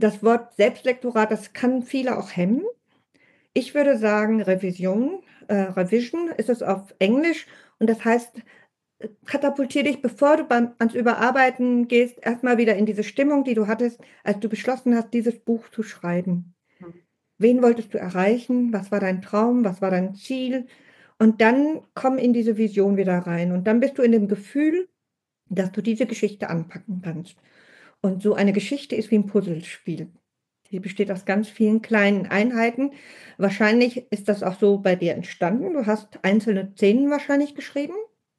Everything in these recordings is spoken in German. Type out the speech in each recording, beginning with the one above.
Das Wort Selbstlektorat, das kann viele auch hemmen. Ich würde sagen, Revision ist es auf Englisch und das heißt, katapultier dich, bevor du ans Überarbeiten gehst, erstmal wieder in diese Stimmung, die du hattest, als du beschlossen hast, dieses Buch zu schreiben. Wen wolltest du erreichen? Was war dein Traum? Was war dein Ziel? Und dann komm in diese Vision wieder rein. Und dann bist du in dem Gefühl, dass du diese Geschichte anpacken kannst. Und so eine Geschichte ist wie ein Puzzlespiel. Die besteht aus ganz vielen kleinen Einheiten. Wahrscheinlich ist das auch so bei dir entstanden. Du hast einzelne Szenen wahrscheinlich geschrieben.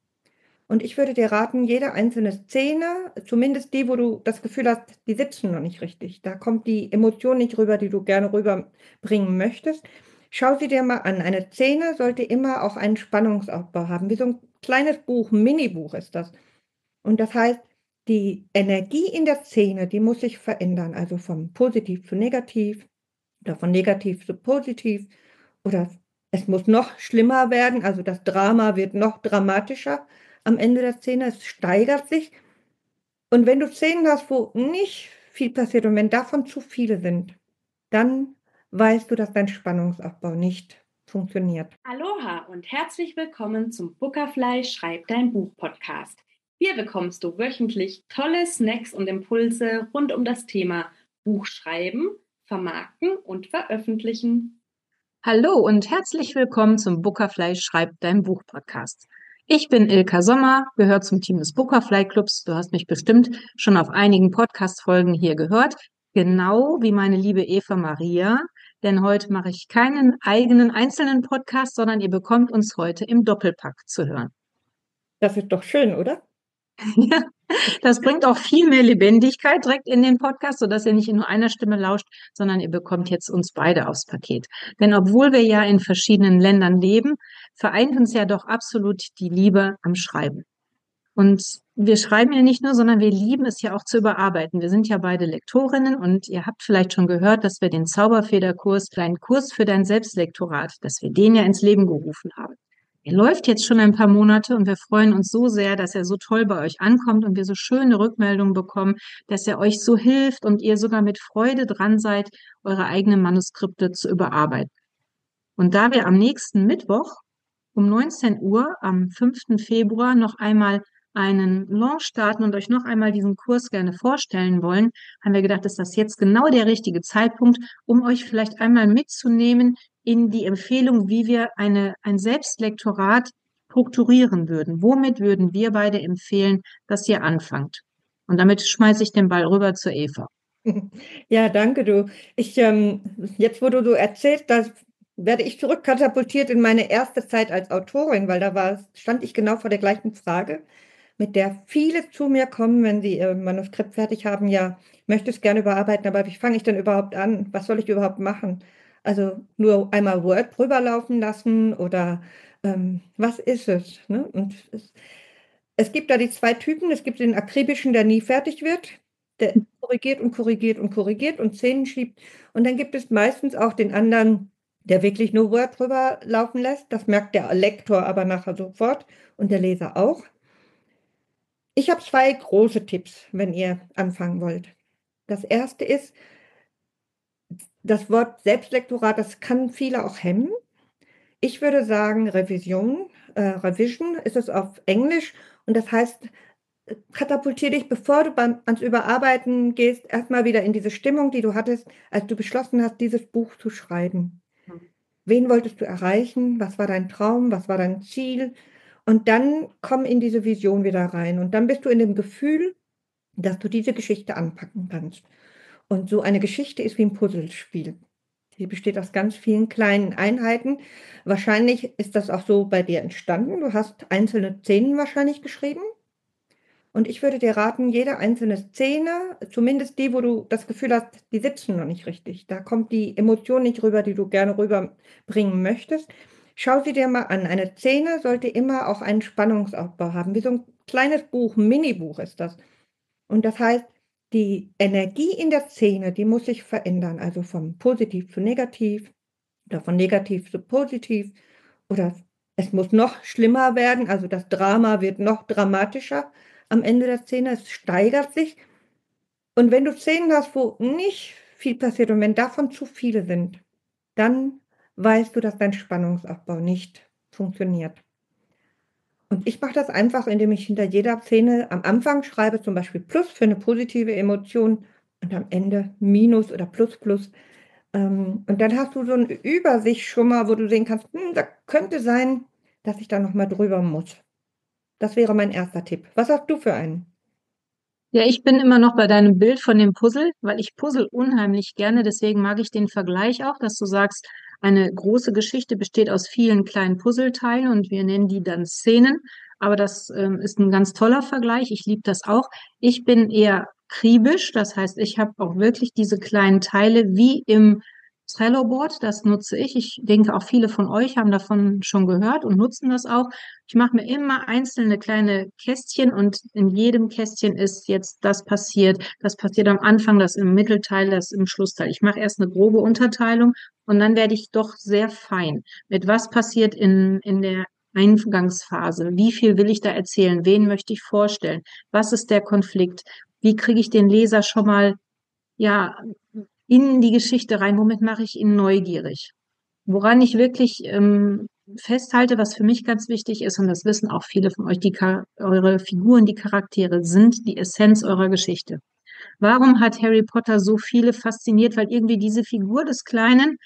Und ich würde dir raten, jede einzelne Szene, zumindest die, wo du das Gefühl hast, die sitzen noch nicht richtig. Da kommt die Emotion nicht rüber, die du gerne rüberbringen möchtest. Schau sie dir mal an. Eine Szene sollte immer auch einen Spannungsaufbau haben, wie so ein kleines Buch, ein Minibuch ist das. Und das heißt, die Energie in der Szene, die muss sich verändern, also von positiv zu negativ oder von negativ zu positiv oder es muss noch schlimmer werden, also das Drama wird noch dramatischer am Ende der Szene, es steigert sich. Und wenn du Szenen hast, wo nicht viel passiert und wenn davon zu viele sind, dann weißt du, dass dein Spannungsaufbau nicht funktioniert. Aloha und herzlich willkommen zum Bookerfly Schreib dein Buch Podcast. Hier bekommst du wöchentlich tolle Snacks und Impulse rund um das Thema Buchschreiben, Vermarkten und Veröffentlichen. Hallo und herzlich willkommen zum Bookerfly Schreib dein Buch Podcast. Ich bin Ilka Sommer, gehöre zum Team des Bookerfly Clubs. Du hast mich bestimmt schon auf einigen Podcast-Folgen hier gehört, genau wie meine liebe Eva Maria. Denn heute mache ich keinen eigenen einzelnen Podcast, sondern ihr bekommt uns heute im Doppelpack zu hören. Das ist doch schön, oder? Ja, das bringt auch viel mehr Lebendigkeit direkt in den Podcast, sodass ihr nicht in nur einer Stimme lauscht, sondern ihr bekommt jetzt uns beide aufs Paket. Denn obwohl wir ja in verschiedenen Ländern leben, vereint uns ja doch absolut die Liebe am Schreiben. Und wir schreiben ja nicht nur, sondern wir lieben es ja auch zu überarbeiten. Wir sind ja beide Lektorinnen und ihr habt vielleicht schon gehört, dass wir den Zauberfederkurs, einen Kurs für dein Selbstlektorat, dass wir den ja ins Leben gerufen haben. Er läuft jetzt schon ein paar Monate und wir freuen uns so sehr, dass er so toll bei euch ankommt und wir so schöne Rückmeldungen bekommen, dass er euch so hilft und ihr sogar mit Freude dran seid, eure eigenen Manuskripte zu überarbeiten. Und da wir am nächsten Mittwoch um 19 Uhr am 5. Februar noch einmal einen Launch starten und euch noch einmal diesen Kurs gerne vorstellen wollen, haben wir gedacht, ist das jetzt genau der richtige Zeitpunkt, um euch vielleicht einmal mitzunehmen in die Empfehlung, wie wir ein Selbstlektorat strukturieren würden. Womit würden wir beide empfehlen, dass ihr anfangt? Und damit schmeiße ich den Ball rüber zu Eva. Ja, danke du. Jetzt, wo du so erzählst, da werde ich zurückkatapultiert in meine erste Zeit als Autorin, weil stand ich genau vor der gleichen Frage, mit der viele zu mir kommen, wenn sie ihr Manuskript fertig haben. Ja, ich möchte es gerne überarbeiten, aber wie fange ich denn überhaupt an? Was soll ich überhaupt machen? Also nur einmal Word drüber laufen lassen oder was ist es? Ne? Und es gibt da die zwei Typen. Es gibt den akribischen, der nie fertig wird, der korrigiert und korrigiert und korrigiert und Szenen schiebt. Und dann gibt es meistens auch den anderen, der wirklich nur Word drüber laufen lässt. Das merkt der Lektor aber nachher sofort und der Leser auch. Ich habe zwei große Tipps, wenn ihr anfangen wollt. Das erste ist, das Wort Selbstlektorat, das kann viele auch hemmen. Ich würde sagen, Revision ist es auf Englisch und das heißt, katapultier dich, bevor du ans Überarbeiten gehst, erstmal wieder in diese Stimmung, die du hattest, als du beschlossen hast, dieses Buch zu schreiben. Wen wolltest du erreichen? Was war dein Traum? Was war dein Ziel? Und dann komm in diese Vision wieder rein. Und dann bist du in dem Gefühl, dass du diese Geschichte anpacken kannst. Und so eine Geschichte ist wie ein Puzzlespiel. Die besteht aus ganz vielen kleinen Einheiten. Wahrscheinlich ist das auch so bei dir entstanden. Du hast einzelne Szenen wahrscheinlich geschrieben. Und ich würde dir raten, jede einzelne Szene, zumindest die, wo du das Gefühl hast, die sitzen noch nicht richtig. Da kommt die Emotion nicht rüber, die du gerne rüberbringen möchtest. Schau sie dir mal an. Eine Szene sollte immer auch einen Spannungsaufbau haben, wie so ein kleines Buch, ein Minibuch ist das. Und das heißt, die Energie in der Szene, die muss sich verändern, also von positiv zu negativ oder von negativ zu positiv oder es muss noch schlimmer werden, also das Drama wird noch dramatischer am Ende der Szene, es steigert sich. Und wenn du Szenen hast, wo nicht viel passiert. Und wenn davon zu viele sind, dann weißt du, dass dein Spannungsaufbau nicht funktioniert. Und ich mache das einfach, indem ich hinter jeder Szene am Anfang schreibe zum Beispiel Plus für eine positive Emotion und am Ende Minus oder Plus Plus. Und dann hast du so eine Übersicht schon mal, wo du sehen kannst, da könnte sein, dass ich da noch mal drüber muss. Das wäre mein erster Tipp. Was hast du für einen? Ja, ich bin immer noch bei deinem Bild von dem Puzzle, weil ich puzzle unheimlich gerne. Deswegen mag ich den Vergleich auch, dass du sagst, eine große Geschichte besteht aus vielen kleinen Puzzleteilen und wir nennen die dann Szenen. Aber das ist ein ganz toller Vergleich. Ich liebe das auch. Ich bin eher akribisch. Das heißt, ich habe auch wirklich diese kleinen Teile wie im Trello-Board. Das nutze ich. Ich denke, auch viele von euch haben davon schon gehört und nutzen das auch. Ich mache mir immer einzelne kleine Kästchen und in jedem Kästchen ist jetzt das passiert am Anfang, das im Mittelteil, das im Schlussteil. Ich mache erst eine grobe Unterteilung und dann werde ich doch sehr fein. Mit was passiert in der Eingangsphase? Wie viel will ich da erzählen? Wen möchte ich vorstellen? Was ist der Konflikt? Wie kriege ich den Leser schon mal, ja, in die Geschichte rein? Womit mache ich ihn neugierig? Woran ich wirklich festhalte, was für mich ganz wichtig ist, und das wissen auch viele von euch, eure Figuren, die Charaktere sind die Essenz eurer Geschichte. Warum hat Harry Potter so viele fasziniert? Weil irgendwie diese Figur des kleinen,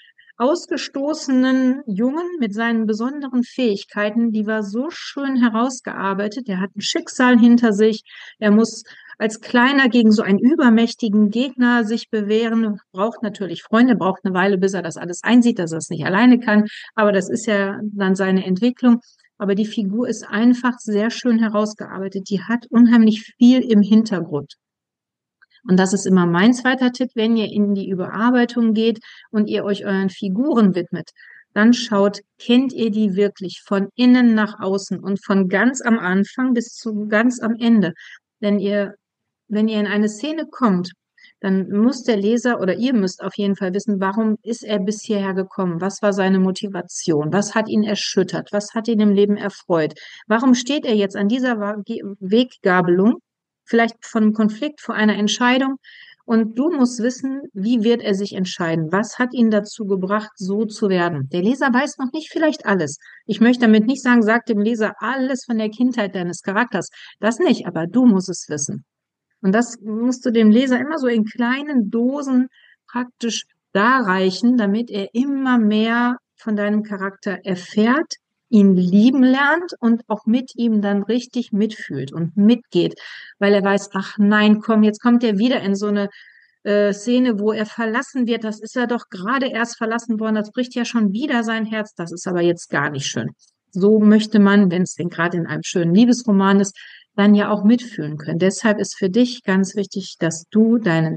ausgestoßenen Jungen mit seinen besonderen Fähigkeiten, die war so schön herausgearbeitet. Er hat ein Schicksal hinter sich. Er muss als Kleiner gegen so einen übermächtigen Gegner sich bewähren, braucht natürlich Freunde, braucht eine Weile, bis er das alles einsieht, dass er es nicht alleine kann. Aber das ist ja dann seine Entwicklung. Aber die Figur ist einfach sehr schön herausgearbeitet. Die hat unheimlich viel im Hintergrund. Und das ist immer mein zweiter Tipp, wenn ihr in die Überarbeitung geht und ihr euch euren Figuren widmet. Dann schaut, kennt ihr die wirklich von innen nach außen und von ganz am Anfang bis zu ganz am Ende. Denn wenn ihr in eine Szene kommt, dann muss der Leser oder ihr müsst auf jeden Fall wissen, warum ist er bis hierher gekommen? Was war seine Motivation? Was hat ihn erschüttert? Was hat ihn im Leben erfreut? Warum steht er jetzt an dieser Weggabelung? Vielleicht von einem Konflikt, vor einer Entscheidung. Und du musst wissen, wie wird er sich entscheiden? Was hat ihn dazu gebracht, so zu werden? Der Leser weiß noch nicht vielleicht alles. Ich möchte damit nicht sagen, sag dem Leser alles von der Kindheit deines Charakters. Das nicht, aber du musst es wissen. Und das musst du dem Leser immer so in kleinen Dosen praktisch darreichen, damit er immer mehr von deinem Charakter erfährt, ihn lieben lernt und auch mit ihm dann richtig mitfühlt und mitgeht, weil er weiß, ach nein, komm, jetzt kommt er wieder in so eine Szene, wo er verlassen wird. Das ist er doch gerade erst verlassen worden. Das bricht ja schon wieder sein Herz. Das ist aber jetzt gar nicht schön. So möchte man, wenn es denn gerade in einem schönen Liebesroman ist, dann ja auch mitfühlen können. Deshalb ist für dich ganz wichtig, dass du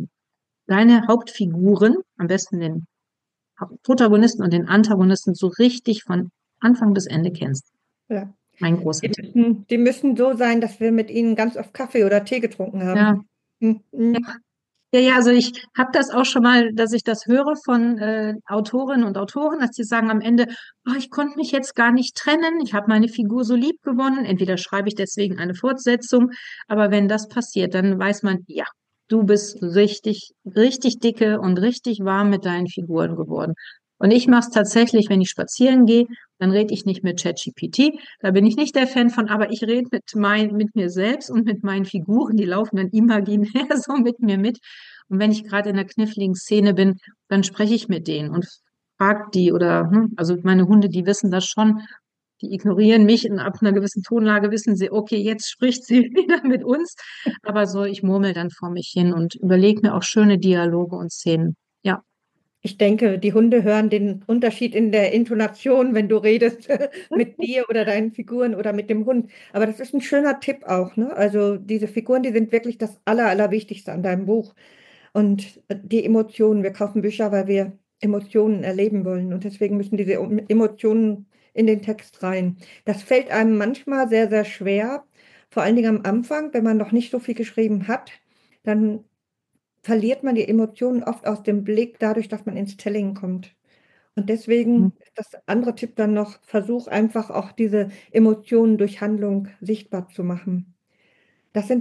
deine Hauptfiguren, am besten den Protagonisten und den Antagonisten, so richtig von Anfang bis Ende kennst. Ja. Mein großer Die Tipp. die müssen so sein, dass wir mit ihnen ganz oft Kaffee oder Tee getrunken haben. Ja. Mhm. Ja, also ich habe das auch schon mal, dass ich das höre von Autorinnen und Autoren, dass die sagen am Ende, oh, ich konnte mich jetzt gar nicht trennen, ich habe meine Figur so lieb gewonnen, entweder schreibe ich deswegen eine Fortsetzung, aber wenn das passiert, dann weiß man, ja, du bist richtig, richtig dicke und richtig warm mit deinen Figuren geworden. Und ich mache es tatsächlich, wenn ich spazieren gehe, dann rede ich nicht mit ChatGPT, da bin ich nicht der Fan von, aber ich rede mit mir selbst und mit meinen Figuren, die laufen dann imaginär so mit mir mit. Und wenn ich gerade in einer kniffligen Szene bin, dann spreche ich mit denen und frage die oder, also meine Hunde, die wissen das schon, die ignorieren mich und ab einer gewissen Tonlage wissen sie, okay, jetzt spricht sie wieder mit uns. Aber so, ich murmel dann vor mich hin und überlege mir auch schöne Dialoge und Szenen. Ja. Ich denke, die Hunde hören den Unterschied in der Intonation, wenn du redest mit dir oder deinen Figuren oder mit dem Hund. Aber das ist ein schöner Tipp auch, ne? Also diese Figuren, die sind wirklich das Allerwichtigste an deinem Buch. Und die Emotionen, wir kaufen Bücher, weil wir Emotionen erleben wollen. Und deswegen müssen diese Emotionen in den Text rein. Das fällt einem manchmal sehr, sehr schwer, vor allen Dingen am Anfang, wenn man noch nicht so viel geschrieben hat, dann verliert man die Emotionen oft aus dem Blick, dadurch, dass man ins Telling kommt. Und deswegen ist das andere Tipp dann noch, versuch einfach auch diese Emotionen durch Handlung sichtbar zu machen. Das sind so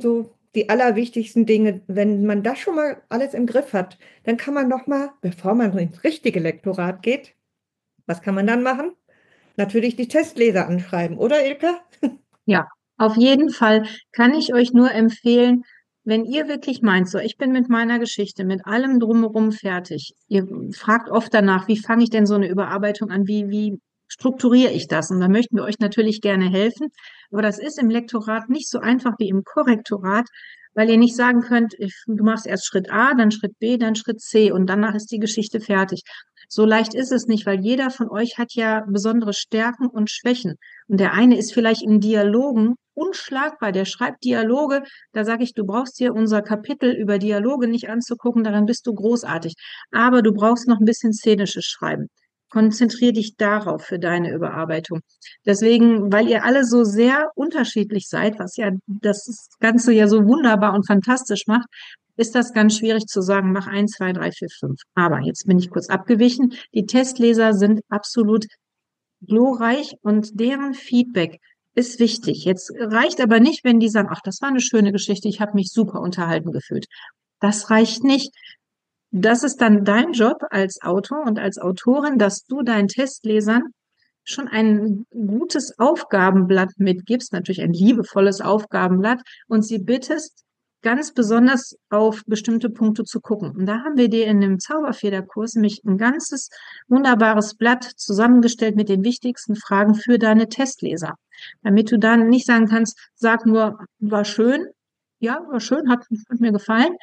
die allerwichtigsten Dinge. Wenn man das schon mal alles im Griff hat, dann kann man noch mal, bevor man ins richtige Lektorat geht, was kann man dann machen? Natürlich die Testleser anschreiben, oder Ilka? Ja, auf jeden Fall kann ich euch nur empfehlen, wenn ihr wirklich meint, so, ich bin mit meiner Geschichte, mit allem drumherum fertig. Ihr fragt oft danach, wie fange ich denn so eine Überarbeitung an? Wie strukturiere ich das? Und da möchten wir euch natürlich gerne helfen. Aber das ist im Lektorat nicht so einfach wie im Korrektorat, weil ihr nicht sagen könnt, du machst erst Schritt A, dann Schritt B, dann Schritt C und danach ist die Geschichte fertig. So leicht ist es nicht, weil jeder von euch hat ja besondere Stärken und Schwächen. Und der eine ist vielleicht in Dialogen unschlagbar, der schreibt Dialoge, da sage ich, du brauchst dir unser Kapitel über Dialoge nicht anzugucken, daran bist du großartig. Aber du brauchst noch ein bisschen szenisches Schreiben. Konzentrier dich darauf für deine Überarbeitung. Deswegen, weil ihr alle so sehr unterschiedlich seid, was ja das Ganze ja so wunderbar und fantastisch macht, ist das ganz schwierig zu sagen, mach 1, 2, 3, 4, 5. Aber jetzt bin ich kurz abgewichen. Die Testleser sind absolut glorreich und deren Feedback ist wichtig. Jetzt reicht aber nicht, wenn die sagen, ach, das war eine schöne Geschichte, ich habe mich super unterhalten gefühlt. Das reicht nicht. Das ist dann dein Job als Autor und als Autorin, dass du deinen Testlesern schon ein gutes Aufgabenblatt mitgibst, natürlich ein liebevolles Aufgabenblatt, und sie bittest, ganz besonders auf bestimmte Punkte zu gucken. Und da haben wir dir in dem Zauberfederkurs nämlich ein ganzes wunderbares Blatt zusammengestellt mit den wichtigsten Fragen für deine Testleser, damit du dann nicht sagen kannst, sag nur, war schön, ja, war schön, hat mir gefallen.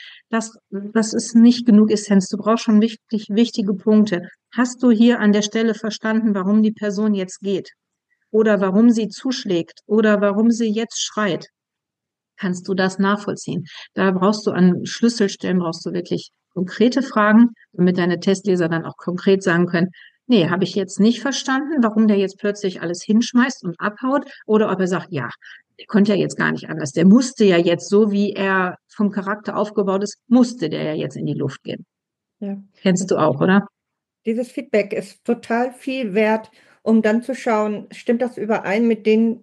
Das ist nicht genug Essenz. Du brauchst schon wirklich wichtige Punkte. Hast du hier an der Stelle verstanden, warum die Person jetzt geht? Oder warum sie zuschlägt? Oder warum sie jetzt schreit? Kannst du das nachvollziehen? Da brauchst du an Schlüsselstellen, brauchst du wirklich konkrete Fragen, damit deine Testleser dann auch konkret sagen können, nee, habe ich jetzt nicht verstanden, warum der jetzt plötzlich alles hinschmeißt und abhaut, oder ob er sagt, ja, der konnte ja jetzt gar nicht anders. Der musste ja jetzt, so wie er vom Charakter aufgebaut ist, musste der ja jetzt in die Luft gehen. Ja. Kennst du auch, oder? Dieses Feedback ist total viel wert, um dann zu schauen, stimmt das überein mit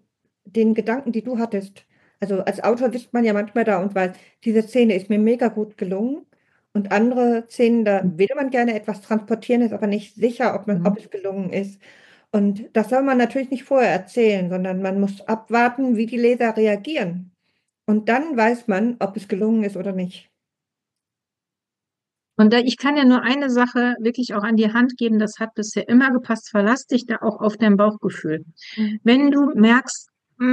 den Gedanken, die du hattest? Also als Autor sitzt man ja manchmal da und weiß, diese Szene ist mir mega gut gelungen. Und andere Szenen, da will man gerne etwas transportieren, ist aber nicht sicher, ob es gelungen ist. Und das soll man natürlich nicht vorher erzählen, sondern man muss abwarten, wie die Leser reagieren. Und dann weiß man, ob es gelungen ist oder nicht. Und ich kann ja nur eine Sache wirklich auch an die Hand geben, das hat bisher immer gepasst, verlass dich da auch auf dein Bauchgefühl. Mhm. Wenn du merkst,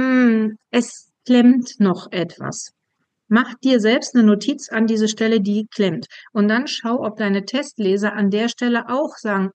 es klemmt noch etwas, mach dir selbst eine Notiz an diese Stelle, die klemmt. Und dann schau, ob deine Testleser an der Stelle auch sagen,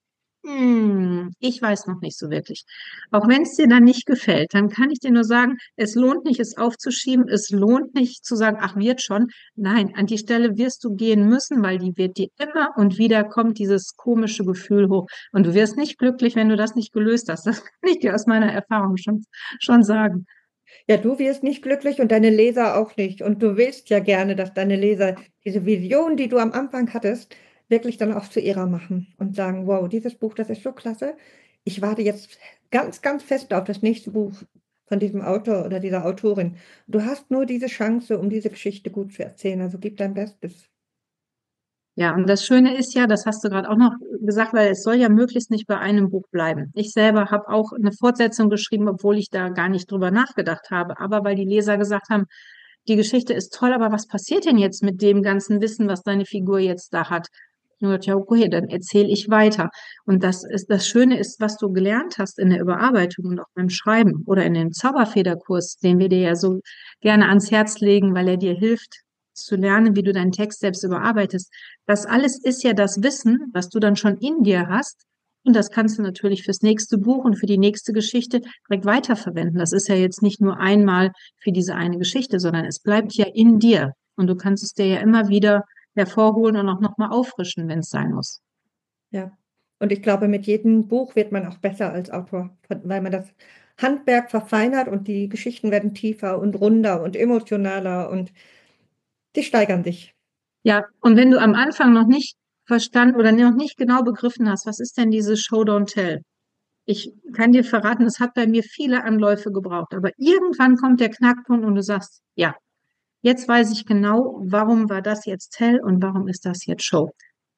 ich weiß noch nicht so wirklich. Auch wenn es dir dann nicht gefällt, dann kann ich dir nur sagen, es lohnt nicht, es aufzuschieben. Es lohnt nicht zu sagen, ach, wird schon. Nein, an die Stelle wirst du gehen müssen, weil die wird dir immer und wieder kommt dieses komische Gefühl hoch. Und du wirst nicht glücklich, wenn du das nicht gelöst hast. Das kann ich dir aus meiner Erfahrung schon sagen. Ja, du wirst nicht glücklich und deine Leser auch nicht. Und du willst ja gerne, dass deine Leser diese Vision, die du am Anfang hattest, wirklich dann auch zu ihrer machen und sagen, wow, dieses Buch, das ist so klasse. Ich warte jetzt ganz, ganz fest auf das nächste Buch von diesem Autor oder dieser Autorin. Du hast nur diese Chance, um diese Geschichte gut zu erzählen. Also gib dein Bestes. Ja, und das Schöne ist ja, das hast du gerade auch noch gesagt, weil es soll ja möglichst nicht bei einem Buch bleiben. Ich selber habe auch eine Fortsetzung geschrieben, obwohl ich da gar nicht drüber nachgedacht habe. Aber weil die Leser gesagt haben, die Geschichte ist toll, aber was passiert denn jetzt mit dem ganzen Wissen, was deine Figur jetzt da hat? Und ich dachte, ja, okay, dann erzähle ich weiter. Und das Schöne ist, was du gelernt hast in der Überarbeitung und auch beim Schreiben oder in dem Zauberfederkurs, den wir dir ja so gerne ans Herz legen, weil er dir hilft, zu lernen, wie du deinen Text selbst überarbeitest. Das alles ist ja das Wissen, was du dann schon in dir hast. Und das kannst du natürlich fürs nächste Buch und für die nächste Geschichte direkt weiterverwenden. Das ist ja jetzt nicht nur einmal für diese eine Geschichte, sondern es bleibt ja in dir. Und du kannst es dir ja immer wieder hervorholen und auch nochmal auffrischen, wenn es sein muss. Ja. Und ich glaube, mit jedem Buch wird man auch besser als Autor, weil man das Handwerk verfeinert und die Geschichten werden tiefer und runder und emotionaler und die steigern sich. Ja, und wenn du am Anfang noch nicht verstanden oder noch nicht genau begriffen hast, was ist denn dieses Show Don't Tell? Ich kann dir verraten, es hat bei mir viele Anläufe gebraucht, aber irgendwann kommt der Knackpunkt und du sagst, ja, Jetzt weiß ich genau, warum war das jetzt Tell und warum ist das jetzt Show.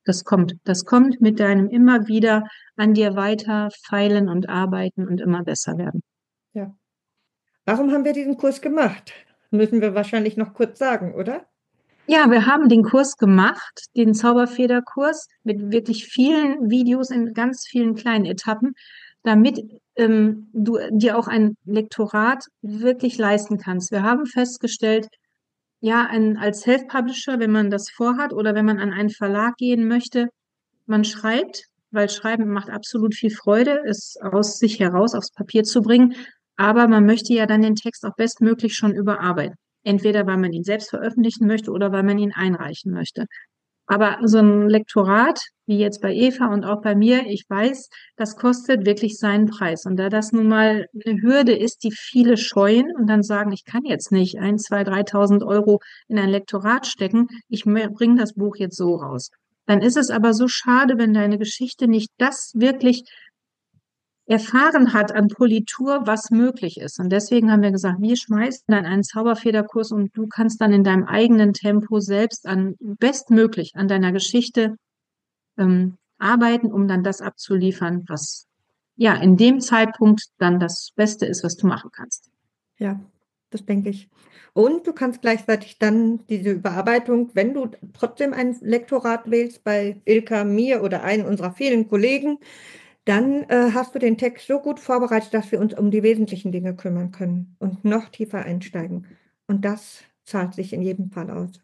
Das kommt mit deinem immer wieder an dir weiter feilen und arbeiten und immer besser werden. Ja. Warum haben wir diesen Kurs gemacht? Müssen wir wahrscheinlich noch kurz sagen, oder? Ja, wir haben den Kurs gemacht, den Zauberfederkurs mit wirklich vielen Videos in ganz vielen kleinen Etappen, damit du dir auch ein Lektorat wirklich leisten kannst. Wir haben festgestellt, ja, als Self-Publisher, wenn man das vorhat oder wenn man an einen Verlag gehen möchte, man schreibt, weil Schreiben macht absolut viel Freude, es aus sich heraus aufs Papier zu bringen. Aber man möchte ja dann den Text auch bestmöglich schon überarbeiten. Entweder weil man ihn selbst veröffentlichen möchte oder weil man ihn einreichen möchte. Aber so ein Lektorat, wie jetzt bei Eva und auch bei mir, ich weiß, das kostet wirklich seinen Preis. Und da das nun mal eine Hürde ist, die viele scheuen und dann sagen, ich kann jetzt nicht 1, 2, 3.000 Euro in ein Lektorat stecken, ich bringe das Buch jetzt so raus. Dann ist es aber so schade, wenn deine Geschichte nicht das wirklich erfahren hat an Politur, was möglich ist. Und deswegen haben wir gesagt, wir schmeißen dann einen Zauberfederkurs und du kannst dann in deinem eigenen Tempo selbst bestmöglich an deiner Geschichte arbeiten, um dann das abzuliefern, was ja in dem Zeitpunkt dann das Beste ist, was du machen kannst. Ja, das denke ich. Und du kannst gleichzeitig dann diese Überarbeitung, wenn du trotzdem ein Lektorat wählst bei Ilka, mir oder einen unserer vielen Kollegen, dann hast du den Text so gut vorbereitet, dass wir uns um die wesentlichen Dinge kümmern können und noch tiefer einsteigen. Und das zahlt sich in jedem Fall aus.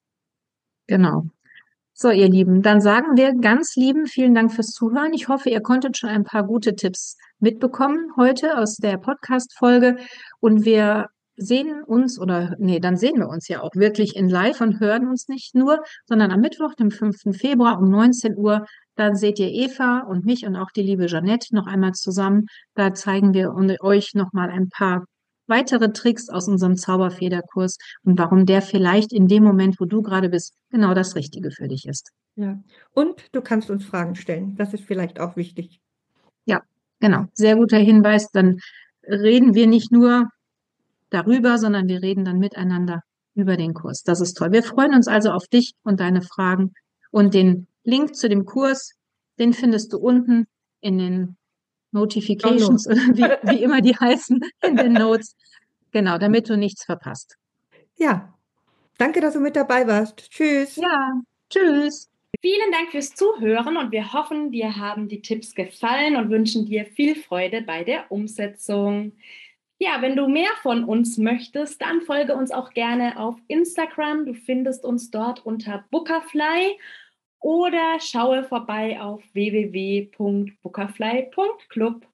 Genau. So, ihr Lieben, dann sagen wir ganz lieben vielen Dank fürs Zuhören. Ich hoffe, ihr konntet schon ein paar gute Tipps mitbekommen heute aus der Podcast-Folge. Und wir sehen uns oder, nee, dann sehen wir uns ja auch wirklich in live und hören uns nicht nur, sondern am Mittwoch, dem 5. Februar um 19 Uhr. Dann seht ihr Eva und mich und auch die liebe Jeanette noch einmal zusammen. Da zeigen wir euch noch mal ein paar weitere Tricks aus unserem Zauberfederkurs und warum der vielleicht in dem Moment, wo du gerade bist, genau das Richtige für dich ist. Ja. Und du kannst uns Fragen stellen. Das ist vielleicht auch wichtig. Ja, genau. Sehr guter Hinweis. Dann reden wir nicht nur darüber, sondern wir reden dann miteinander über den Kurs. Das ist toll. Wir freuen uns also auf dich und deine Fragen. Und den Link zu dem Kurs, den findest du unten in den Notifications, wie immer die heißen, in den Notes. Genau, damit du nichts verpasst. Ja, danke, dass du mit dabei warst. Tschüss. Ja, tschüss. Vielen Dank fürs Zuhören und wir hoffen, dir haben die Tipps gefallen und wünschen dir viel Freude bei der Umsetzung. Ja, wenn du mehr von uns möchtest, dann folge uns auch gerne auf Instagram. Du findest uns dort unter Bookerfly oder schaue vorbei auf www.bookerfly.club.